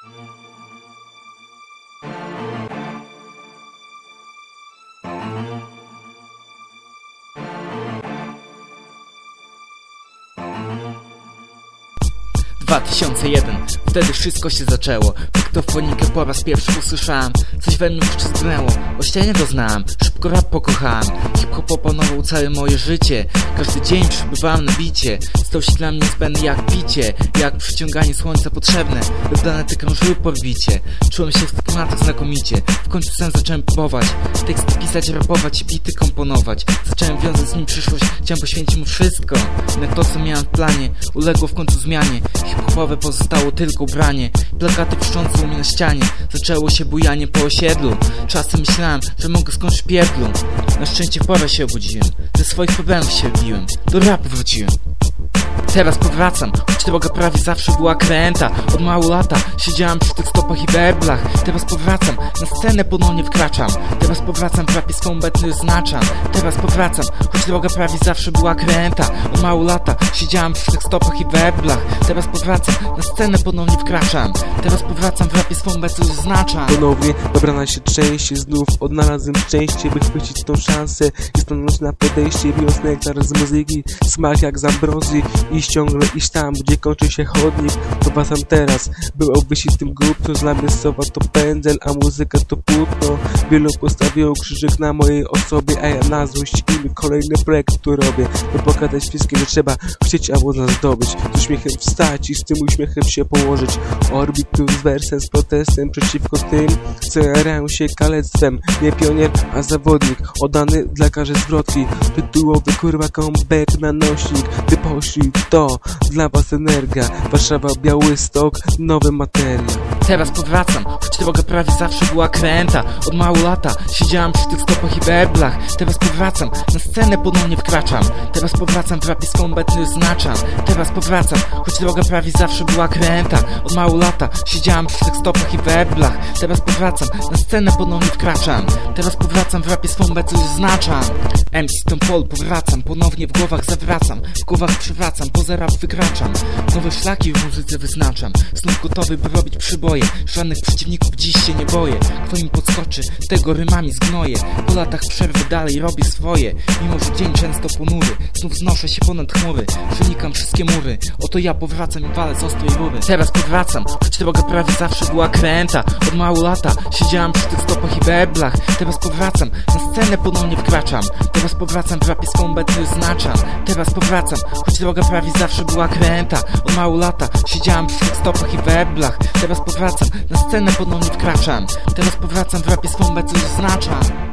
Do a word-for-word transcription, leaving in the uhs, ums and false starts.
dwa tysiące jeden. Wtedy wszystko się zaczęło. Dyktofonikę po raz pierwszy usłyszałem. Coś we mnie wstrząsnęło. O ścianie doznałem. Szybko rap pokochałem. Hip-hop opanował całe moje życie. Każdy dzień przybywałem na bicie. Stał się dla mnie niezbędny jak picie, jak przyciąganie słońca potrzebne, by planety krążyły po orbicie. Czułem się w tych klimatach znakomicie. W końcu sam zacząłem próbować teksty pisać, rapować, bity komponować. Zacząłem wiązać z nim przyszłość. Chciałem poświęcić mu wszystko. Jednak to, co miałem w planie, uległo w końcu zmianie. Hip-hopowe pozostało tylko ubranie. Plakaty wszczące u mnie na ścianie. Zaczęło się bujanie po osiedlu. Czasem myślałem, że mogę skończyć w pierdlu. Na szczęście w porę się obudziłem. Ze swoich problemów się wybiłem. Do rapu wróciłem. Teraz powracam, choć droga prawie zawsze była kręta. Od mało lata siedziałem przy tych stopach i werblach. Teraz powracam, na scenę ponownie wkraczam. Teraz powracam, w rapie swą obecność oznaczam. Teraz powracam, choć droga prawie zawsze była kręta. Od mało lata siedziałem przy tych stopach i werblach. Teraz powracam, na scenę ponownie wkraczam. Teraz powracam, w rapie swą obecność oznaczam. Ponownie dobrana się częściej, znów odnalazłem szczęście, by chwycić tą szansę i stanąć na podejście, biorąc nektar z muzyki, smak jak z ambrozji. Iść ciągle iść tam, gdzie kończy się chodnik. Powracam teraz, był obwysitym głupcą. Dla mnie słowa to pędzel, a muzyka to płótno. Wielu postawiło krzyżyk na mojej osobie, a ja na złość im kolejny projekt tu robię. By pokazać wszystkim, że trzeba chcieć albo nas zdobyć. Z uśmiechem wstać i z tym uśmiechem się położyć. Orbit tu z wersem, z protestem przeciwko tym, co jarają się kalectwem. Nie pionier, a zawodnik, oddany dla każdej zwrotki. Tytułowy kurwa comeback na nośnik. Ty poślij to, dla was energia. Warszawa, Białystok, nowy materiał. Teraz powracam, choć droga prawie zawsze była kręta. Od mało lata siedziałem przy tych stopach i werblach. Teraz powracam, na scenę ponownie wkraczam. Teraz powracam, w rapie swą obecność oznaczam. Teraz powracam, choć droga prawie zawsze była kręta. Od mało lata siedziałem przy tych stopach i werblach. Teraz powracam, na scenę ponownie wkraczam. Teraz powracam, w rapie swą obecność oznaczam. M C Tom Paul, powracam, ponownie w głowach zawracam. W głowach przywracam, poza rap wykraczam. Nowe szlaki w muzyce wyznaczam. Znów gotowy, by robić przyboje. Żadnych przeciwników dziś się nie boję. Kto im podskoczy, tego rymami zgnoję. Po latach przerwy dalej robię swoje. Mimo że dzień często ponury, znów znoszę się ponad chmury. Przenikam wszystkie mury. Oto ja powracam i walę z ostrej rury. Teraz powracam, choć droga prawie zawsze była kręta. Od mało lata siedziałem przy tych stopach i werblach. Teraz powracam, na scenę ponownie wkraczam. Teraz powracam, w rapie swą obecność oznaczam. Teraz powracam, choć droga prawie zawsze była kręta. Od mało lata siedziałem przy tych stopach i werblach. Teraz powracam, na scenę ponownie wkraczam. Teraz powracam, w rapie swą obecność oznaczam.